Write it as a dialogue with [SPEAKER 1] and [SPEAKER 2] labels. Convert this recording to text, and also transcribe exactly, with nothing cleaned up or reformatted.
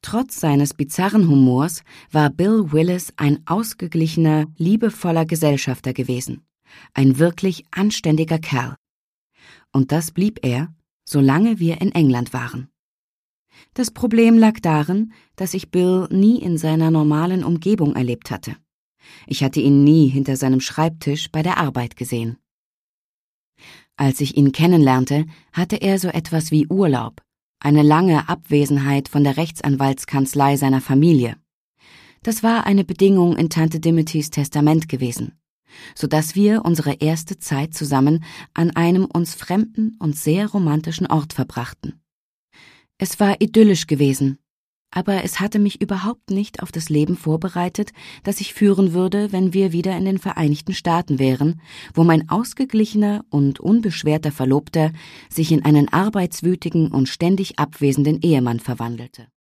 [SPEAKER 1] Trotz seines bizarren Humors war Bill Willis ein ausgeglichener, liebevoller Gesellschafter gewesen, ein wirklich anständiger Kerl. Und das blieb er, solange wir in England waren. Das Problem lag darin, dass ich Bill nie in seiner normalen Umgebung erlebt hatte. Ich hatte ihn nie hinter seinem Schreibtisch bei der Arbeit gesehen. Als ich ihn kennenlernte, hatte er so etwas wie Urlaub, eine lange Abwesenheit von der Rechtsanwaltskanzlei seiner Familie. Das war eine Bedingung in Tante Dimity's Testament gewesen, so dass wir unsere erste Zeit zusammen an einem uns fremden und sehr romantischen Ort verbrachten. Es war idyllisch gewesen, aber es hatte mich überhaupt nicht auf das Leben vorbereitet, das ich führen würde, wenn wir wieder in den Vereinigten Staaten wären, wo mein ausgeglichener und unbeschwerter Verlobter sich in einen arbeitswütigen und ständig abwesenden Ehemann verwandelte.